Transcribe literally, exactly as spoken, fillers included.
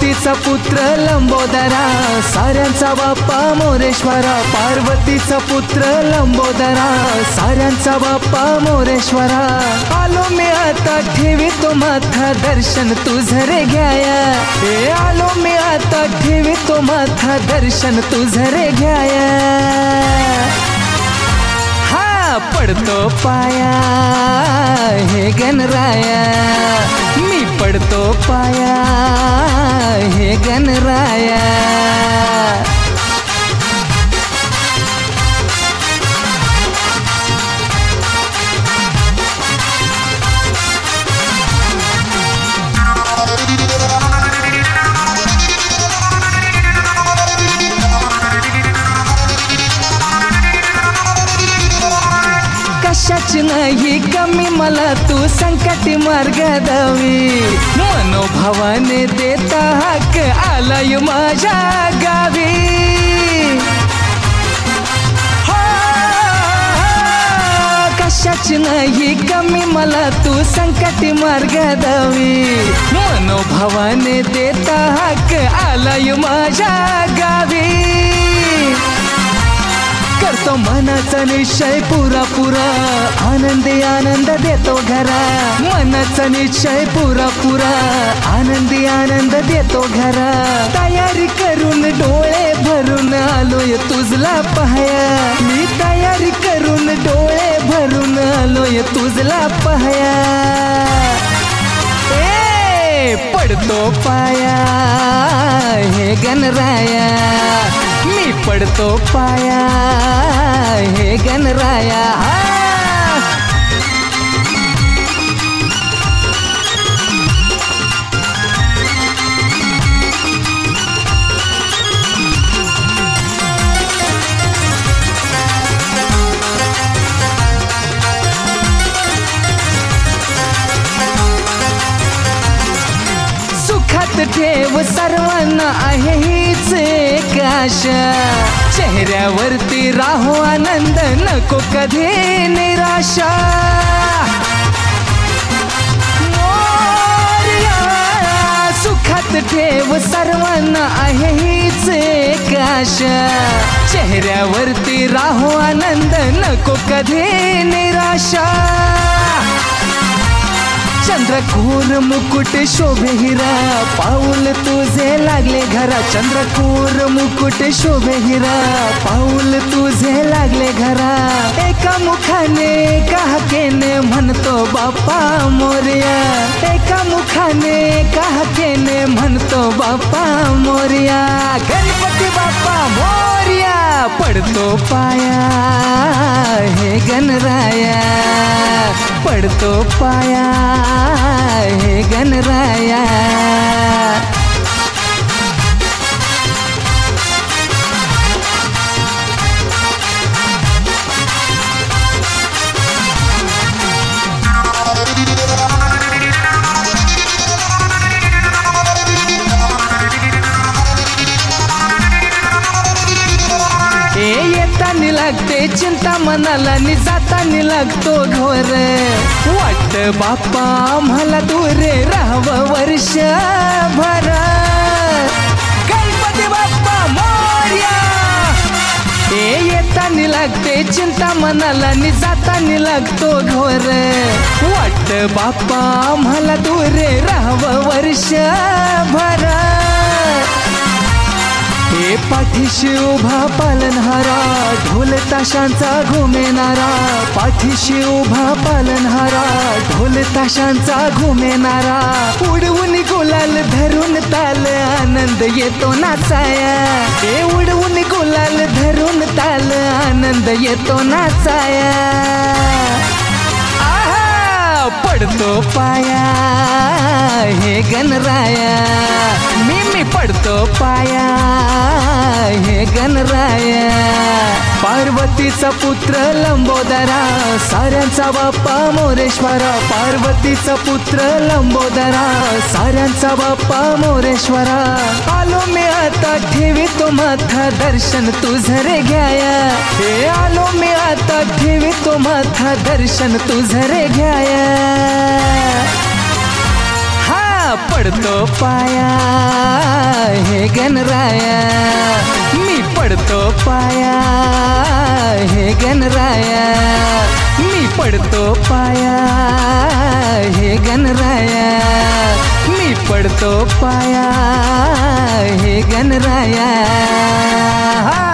पार्वतीचा पुत्र लंबोदरा, साऱ्यांचा बाप्पा मोरेश्वरा. पार्वतीचा पुत्र लंबोदरा, साऱ्यांचा बाप्पा मोरेश्वरा. आलो मी आता ठेवितो माथा, दर्शन तुझं रे घ्याया. हे आलो मी आता ठेवितो माथा, दर्शन तुझं रे घ्याया. हा पडतो पाया हे गणराया, मी पडतो पाया हे गणराया. कशाची नाही कमी मला तू संकटी मार्ग दावी. मनोभावाने देता हक आलाय माझ्या गावी. हो, कशाची नाही कमी मला तू संकटी मार्ग दावी. मनोभावाने देता हक आलाय माझ्या गावी. करतो मनाचा निश्चय पुरा पुरा, आनंदी आनंद देतो घरा. मनाचा निश्चय पुरा पुरा, आनंदी आनंद देतो घरा. तयारी करून डोळे भरून आलोय तुझला पाहया. मी तयारी करून डोळे भरून आलोय तुझला पाहया. ए पडतो पाया हे गणराया, मी पडतो पाया हे गणराया. सुखात ठेव सर्वांना आहे हीच एक आशा. चेहऱ्यावरती राहो आनंद नको कधी निराशा. मोरया सुखात ठेव सर्वांना आहे हीच एक आशा. चेहऱ्यावरती राहो आनंद नको कधी निराशा. चंद्रकोर मुकुट शोभे हिरा, पाऊल तुझे लागले घरा. चंद्रकोर मुकुट शोभे हिरा, पाऊल तुझे लागले घरा. एका मुखाने एका हाकेने म्हणतो बाप्पा मोरया. एका मुखाने एका हाकेने म्हणतो बाप्पा मोरया. गणपती बाप्पा मोरया. पडतो पाया हे गणराया, पडतो पाया हे गणराया. येतानी लागते चिंता मनाला, नि जातानी लागतो घोर. वाट बाप्पा आम्हाला दूर राहावं वर्षभर. गणपती बाप्पा मोरया. हे येतानी लागते चिंता मनाला, नि जातानी लागतो घोर. वाट बाप्पा आम्हाला दूर राहावं वर्षभर. हे पाठीशी उभा पालनहारा, ढोल ताशांचा घुमेनारा. पाठीशी उभा पालनहारा, ढोल ताशांचा घुमेनारा. उडवून गुलाल धरून ताल आनंद येतो नाचाया. हे उडवून गुलाल धरून ताल आनंद येतो नाचाया. आहा पडतो पाया हे गणराया, मी मी पडतो पाया हे गणराया. पार्वतीचा पुत्र लंबोदरा, साऱ्यांचा बाप्पा मोरेश्वरा. पार्वतीचा पुत्र लंबोदरा, साऱ्यांचा बाप्पा मोरेश्वरा. आलो मी आता ठेवितो माथा, दर्शन तुझं रे घ्याया. हे आलो मी आता ठेवितो माथा, दर्शन तुझं रे घ्याया. हा पडतो पाया हे गणराया, मी पडतो पाया हे गणराया, मी पडतो पाया हे गणराया, मी पडतो पाया हे गणराया.